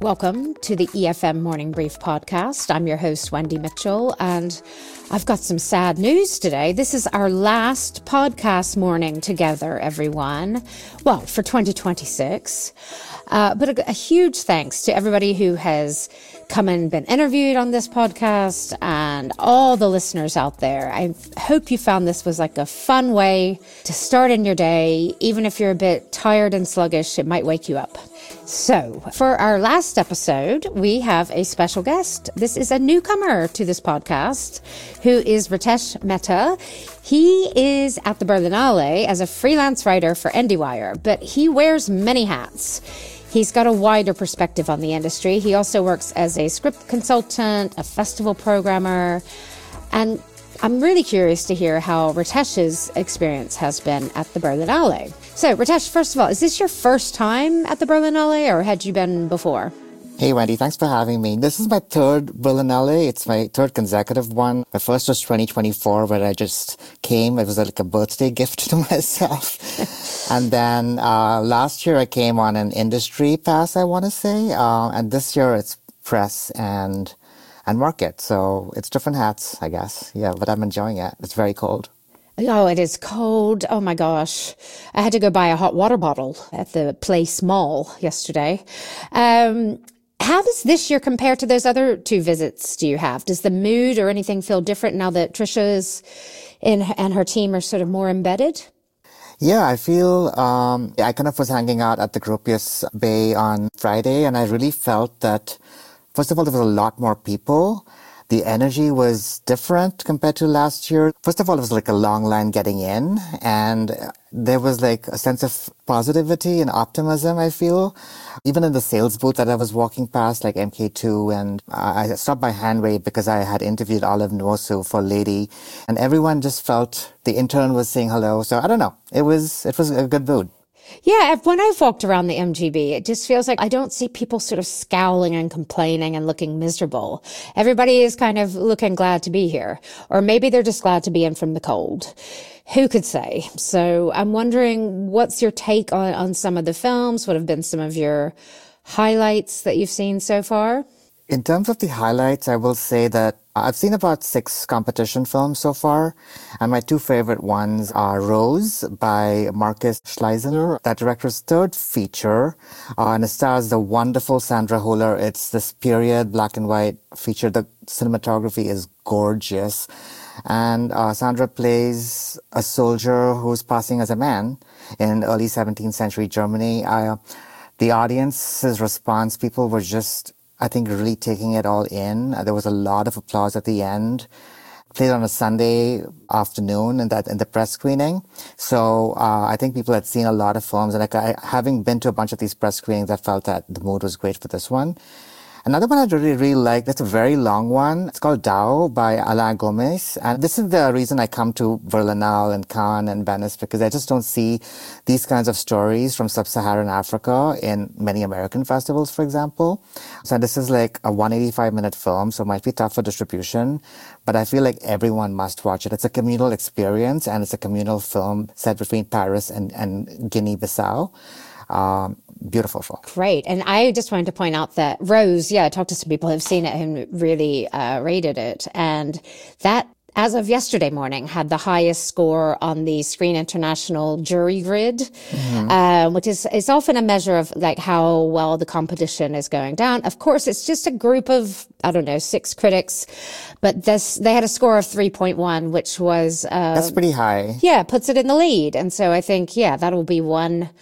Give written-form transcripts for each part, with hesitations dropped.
Welcome to the EFM Morning Brief podcast. I'm your host, Wendy Mitchell, and I've got some sad news today. This is our last podcast morning together, everyone. Well, for 2026. But a huge thanks to everybody who has come and been interviewed on this podcast and all the listeners out there. I hope you found this was like a fun way to start in your day. Even if you're a bit tired and sluggish, it might wake you up. So for our last episode, we have a special guest. This is a newcomer to this podcast who is Ritesh Mehta. He is at the Berlinale as a freelance writer for IndieWire, but he wears many hats. He's got a wider perspective on the industry. He also works as a script consultant, a festival programmer, and I'm really curious to hear how Ritesh's experience has been at the Berlinale. So, Ritesh, first of all, is this your first time at the Berlinale, or had you been before? Hey, Wendy, thanks for having me. This is my third Berlinale. It's my third consecutive one. My first was 2024, where I just came. It was like a birthday gift to myself. And then last year I came on an industry pass, I want to say. And this year it's press and market. So it's different hats, I guess. Yeah, but I'm enjoying it. It's very cold. Oh, it is cold. Oh my gosh. I had to go buy a hot water bottle at the Place Mall yesterday. How does this year compare to those other two visits do you have? Does the mood or anything feel different now that Trisha is and her team are sort of more embedded? Yeah, I feel, I kind of was hanging out at the Gropius Bay on Friday, and I really felt that, first of all, there was a lot more people. The energy was different compared to last year. First of all, it was like a long line getting in, and there was like a sense of positivity and optimism, I feel. Even in the sales booth that I was walking past, like MK2, and I stopped by Handwave because I had interviewed Olive Nwosu for Lady, and everyone just felt the intern was saying hello. So I don't know. It was a good mood. Yeah, when I've walked around the MGB, it just feels like I don't see people sort of scowling and complaining and looking miserable. Everybody is kind of looking glad to be here. Or maybe they're just glad to be in from the cold. Who could say? So I'm wondering, what's your take on some of the films? What have been some of your highlights that you've seen so far? In terms of the highlights, I will say that I've seen about 6 competition films so far, and my 2 favorite ones are Rose by Marcus Schleisinger, that director's third feature, and it stars the wonderful Sandra Holler. It's this period black and white feature. The cinematography is gorgeous, and Sandra plays a soldier who's passing as a man in early 17th century Germany. The audience's response, people were just, I think, really taking it all in. There was a lot of applause at the end. Played on a Sunday afternoon in the press screening. So I think people had seen a lot of films, and having been to a bunch of these press screenings, I felt that the mood was great for this one. Another one I really like, that's a very long one. It's called Dao by Alain Gomez. And this is the reason I come to Berlinale and Cannes and Venice, because I just don't see these kinds of stories from sub-Saharan Africa in many American festivals, for example. So this is like a 185-minute film, so it might be tough for distribution, but I feel like everyone must watch it. It's a communal experience, and it's a communal film set between Paris and Guinea-Bissau. Beautiful film. Great. And I just wanted to point out that Rose, I talked to some people who've seen it and really rated it. And that, as of yesterday morning, had the highest score on the Screen International jury grid, which is often a measure of like how well the competition is going down. Of course, it's just a group of, 6 critics, but they had a score of 3.1, which was... That's pretty high. Yeah, puts it in the lead. And so I think, that'll be one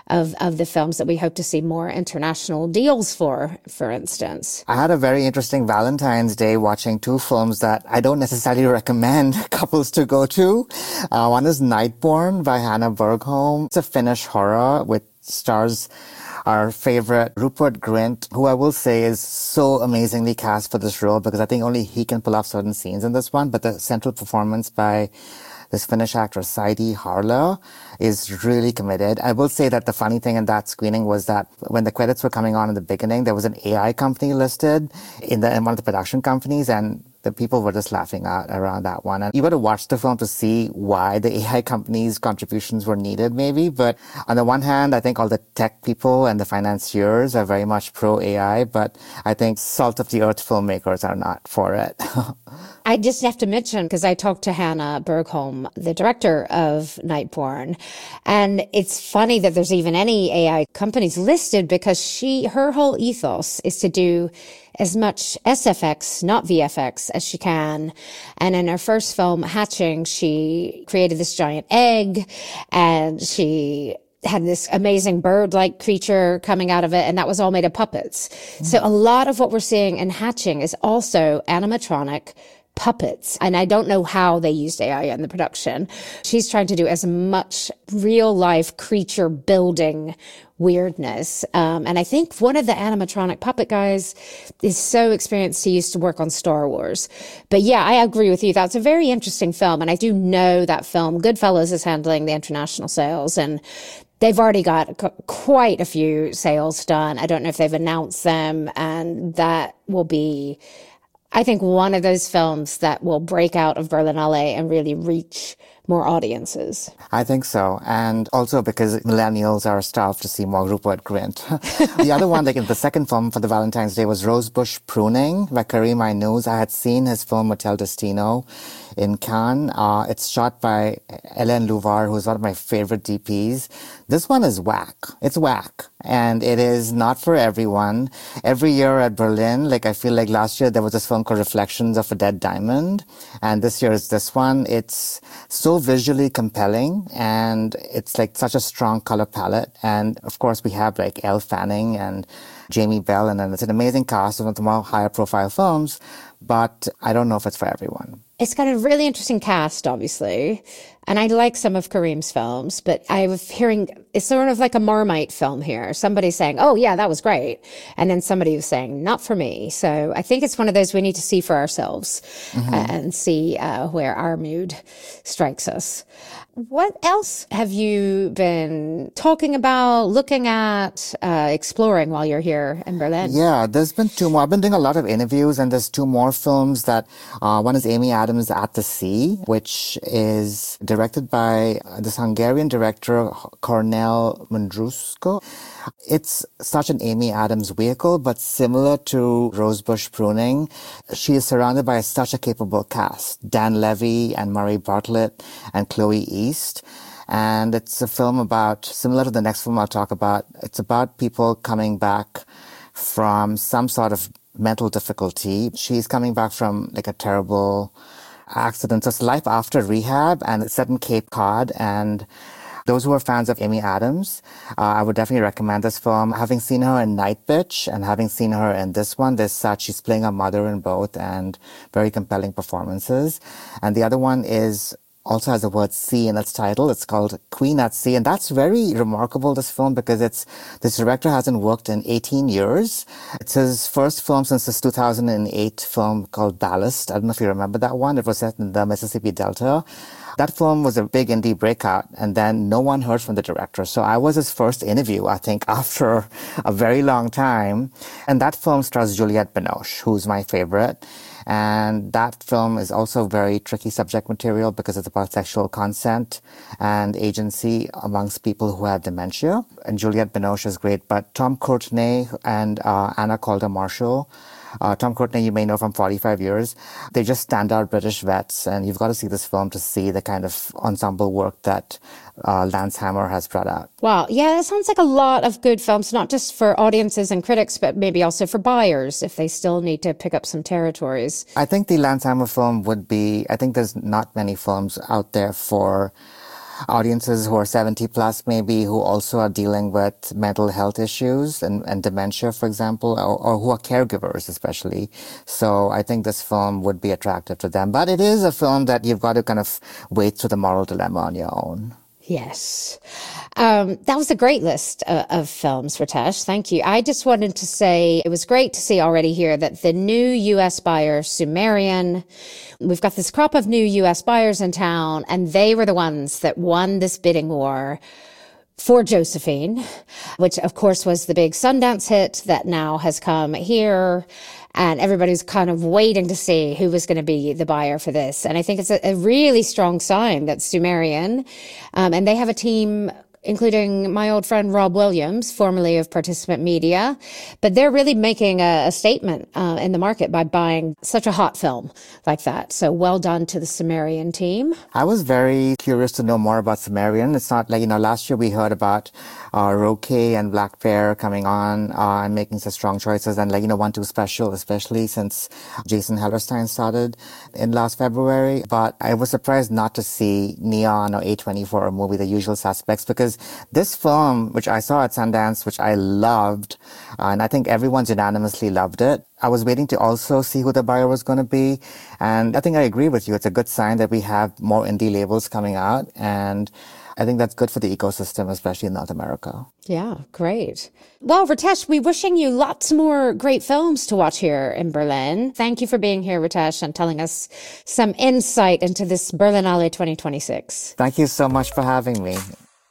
of the films that we hope to see more international deals for instance. I had a very interesting Valentine's Day watching 2 films that I don't necessarily recommend couples to go to. One is Nightborn by Hannah Bergholm. It's a Finnish horror with stars our favorite Rupert Grint, who I will say is so amazingly cast for this role, because I think only he can pull off certain scenes in this one. But the central performance by this Finnish actress, Saidi Harla, is really committed. I will say that the funny thing in that screening was that when the credits were coming on in the beginning, there was an AI company listed in one of the production companies, and the people were just laughing out around that one. And you got to watch the film to see why the AI companies' contributions were needed, maybe. But on the one hand, I think all the tech people and the financiers are very much pro AI, but I think salt of the earth filmmakers are not for it. I just have to mention, because I talked to Hannah Bergholm, the director of Nightborn, and it's funny that there's even any AI companies listed because her whole ethos is to do as much SFX, not VFX, as she can. And in her first film, Hatching, she created this giant egg, and she had this amazing bird-like creature coming out of it, and that was all made of puppets. So a lot of what we're seeing in Hatching is also animatronic puppets. And I don't know how they used AI in the production. She's trying to do as much real-life creature building weirdness. And I think one of the animatronic puppet guys is so experienced he used to work on Star Wars. But yeah, I agree with you. That's a very interesting film. And I do know that film, Goodfellas, is handling the international sales, and they've already got quite a few sales done. I don't know if they've announced them, and that will be, I think, one of those films that will break out of Berlinale and really reach more audiences. I think so. And also because millennials are starved to see more Rupert Grint. The other one, the second film for the Valentine's Day was Rosebush Pruning by Karim Aynuz. I had seen his film Hotel Destino in Cannes. It's shot by Hélène Louvard, who's one of my favorite DPs. This one is whack. It's whack. And it is not for everyone. Every year at Berlin, I feel like last year there was this film called Reflections of a Dead Diamond. And this year is this one. It's so visually compelling, and it's such a strong color palette. And of course we have Elle Fanning and Jamie Bell, and then it's an amazing cast of one of the more higher profile films, but I don't know if it's for everyone. It's got a really interesting cast, obviously. And I like some of Karim's films, but I was hearing it's sort of like a Marmite film here. Somebody saying, oh, yeah, that was great. And then somebody was saying, not for me. So I think it's one of those we need to see for ourselves and see where our mood strikes us. What else have you been talking about, looking at, exploring while you're here in Berlin? Yeah, there's been two more. I've been doing a lot of interviews, and there's two more films that, one is Amy Adams' At the Sea, which is directed by this Hungarian director, Cornel Mundruszko. It's such an Amy Adams vehicle, but similar to Rosebush Pruning, she is surrounded by such a capable cast. Dan Levy and Murray Bartlett and Chloe East. And it's a film about, similar to the next film I'll talk about, it's about people coming back from some sort of mental difficulty. She's coming back from a terrible accident. So it's life after rehab, and it's set in Cape Cod. And those who are fans of Amy Adams, I would definitely recommend this film. Having seen her in Night Bitch and having seen her in this one, she's playing a mother in both, and very compelling performances. And the other one also has the word sea in its title. It's called Queen at Sea. And that's very remarkable, this film, because this director hasn't worked in 18 years. It's his first film since his 2008 film called Ballast. I don't know if you remember that one. It was set in the Mississippi Delta. That film was a big indie breakout, and then no one heard from the director. So I was his first interview, I think, after a very long time. And that film stars Juliette Binoche, who's my favorite. And that film is also very tricky subject material because it's about sexual consent and agency amongst people who have dementia. And Juliette Binoche is great, but Tom Courtenay and Anna Calder Marshall, Tom Courtenay, you may know from 45 Years. They're just standout British vets, and you've got to see this film to see the kind of ensemble work that Lance Hammer has brought out. Wow. Yeah, that sounds like a lot of good films, not just for audiences and critics, but maybe also for buyers if they still need to pick up some territories. I think the Lance Hammer film I think there's not many films out there for audiences who are 70 plus maybe, who also are dealing with mental health issues and dementia, for example, or who are caregivers especially. So I think this film would be attractive to them. But it is a film that you've got to kind of wade through the moral dilemma on your own. Yes. That was a great list of films, Ritesh. Thank you. I just wanted to say it was great to see already here that the new U.S. buyer, Sumerian, we've got this crop of new U.S. buyers in town, and they were the ones that won this bidding war for Josephine, which of course was the big Sundance hit that now has come here. And everybody's kind of waiting to see who was going to be the buyer for this. And I think it's a really strong sign that Sumerian, and they have a team including my old friend Rob Williams, formerly of Participant Media. But they're really making a statement in the market by buying such a hot film like that. So well done to the Sumerian team. I was very curious to know more about Sumerian. It's not like, last year we heard about Roque and Black Bear coming on and making such strong choices. And 1-2 Special, especially since Jason Hellerstein started in last February. But I was surprised not to see Neon or A24 or movie The Usual Suspects, because this film, which I saw at Sundance, which I loved, and I think everyone unanimously loved it, I was waiting to also see who the buyer was going to be. And I think I agree with you. It's a good sign that we have more indie labels coming out. And I think that's good for the ecosystem, especially in North America. Yeah, great. Well, Ritesh, we're wishing you lots more great films to watch here in Berlin. Thank you for being here, Ritesh, and telling us some insight into this Berlinale 2026. Thank you so much for having me.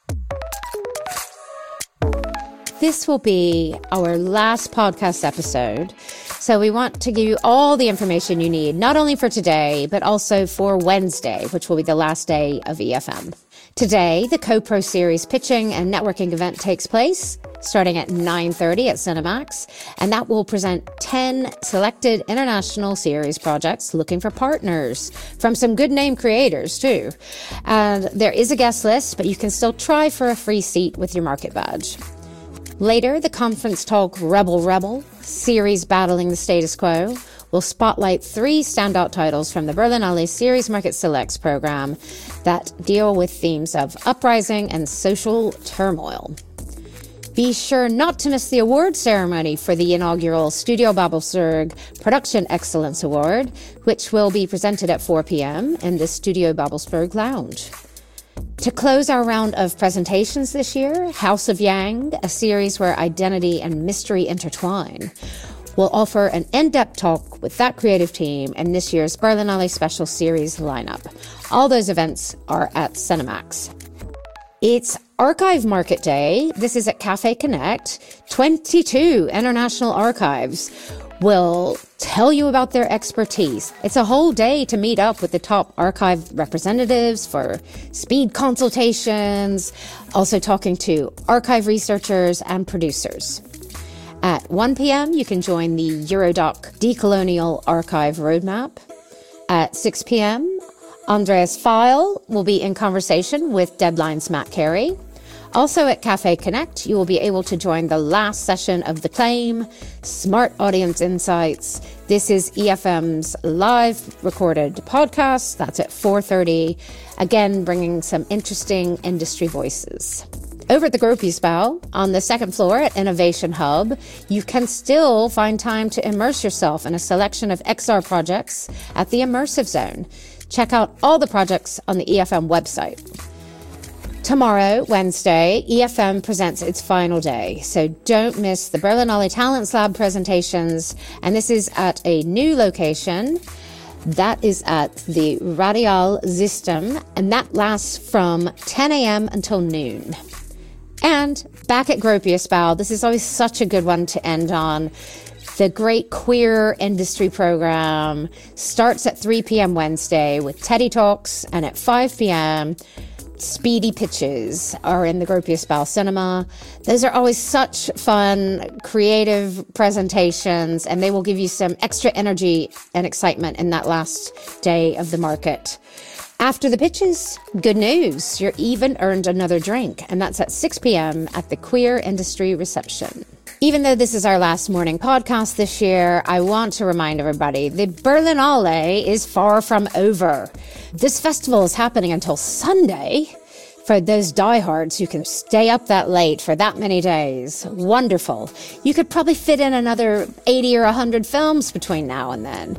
This will be our last podcast episode. So we want to give you all the information you need, not only for today, but also for Wednesday, which will be the last day of EFM. Today, the CoPro Series pitching and networking event takes place, starting at 9:30 at Cinemax, and that will present 10 selected international series projects looking for partners from some good name creators too. And there is a guest list, but you can still try for a free seat with your market badge. Later, the conference talk Rebel, series battling the status quo, will spotlight 3 standout titles from the Berlinale Series Market Selects program that deal with themes of uprising and social turmoil. Be sure not to miss the award ceremony for the inaugural Studio Babelsberg Production Excellence Award, which will be presented at 4 p.m. in the Studio Babelsberg Lounge. To close our round of presentations this year, House of Yang, a series where identity and mystery intertwine, will offer an in-depth talk with that creative team and this year's Berlinale Special Series lineup. All those events are at Cinemax. It's Archive Market Day. This is at Cafe Connect. 22 international archives will tell you about their expertise. It's a whole day to meet up with the top archive representatives for speed consultations, also talking to archive researchers and producers. At 1 p.m., you can join the Eurodoc Decolonial Archive Roadmap. At 6 p.m., Andreas Feil will be in conversation with Deadline's Matt Carey. Also at Cafe Connect, you will be able to join the last session of The Claim, Smart Audience Insights. This is EFM's live recorded podcast. That's at 4:30. Again, bringing some interesting industry voices. Over at the Gropiusbau, on the second floor at Innovation Hub, you can still find time to immerse yourself in a selection of XR projects at the Immersive Zone. Check out all the projects on the EFM website. Tomorrow, Wednesday, EFM presents its final day, so don't miss the Berlinale Talents Lab presentations, and this is at a new location. That is at the Radial System, and that lasts from 10 a.m. until noon. And back at Gropiusbau, this is always such a good one to end on. The Great Queer Industry Program starts at 3 p.m. Wednesday with Teddy Talks, and at 5 p.m., speedy pitches are in the Gropiusbau Cinema. Those are always such fun, creative presentations, and they will give you some extra energy and excitement in that last day of the market. After the pitches, good news. You're even earned another drink, and that's at 6 p.m. at the Queer Industry Reception. Even though this is our last morning podcast this year, I want to remind everybody the Berlinale is far from over. This festival is happening until Sunday. For those diehards who can stay up that late for that many days, wonderful. You could probably fit in another 80 or 100 films between now and then.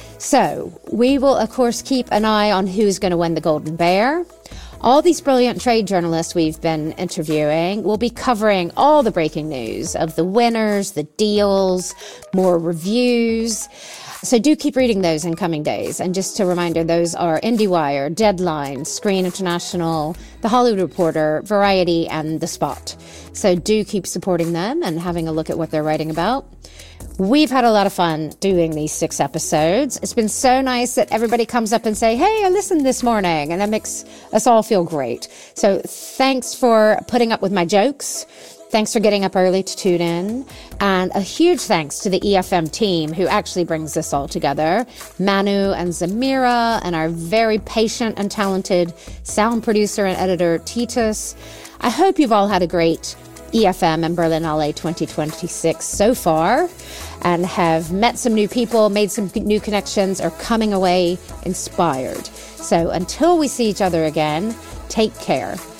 So we will, of course, keep an eye on who's going to win the Golden Bear. All these brilliant trade journalists we've been interviewing will be covering all the breaking news of the winners, the deals, more reviews. So do keep reading those in coming days. And just a reminder, those are IndieWire, Deadline, Screen International, The Hollywood Reporter, Variety, and The Spot. So do keep supporting them and having a look at what they're writing about. We've had a lot of fun doing these 6 episodes. It's been so nice that everybody comes up and say, hey, I listened this morning, and that makes us all feel great. So thanks for putting up with my jokes. Thanks for getting up early to tune in. And a huge thanks to the EFM team who actually brings this all together. Manu and Zamira, and our very patient and talented sound producer and editor, Titus. I hope you've all had a great EFM and Berlinale 2026 so far, and have met some new people, made some new connections, or coming away inspired. So until we see each other again, take care.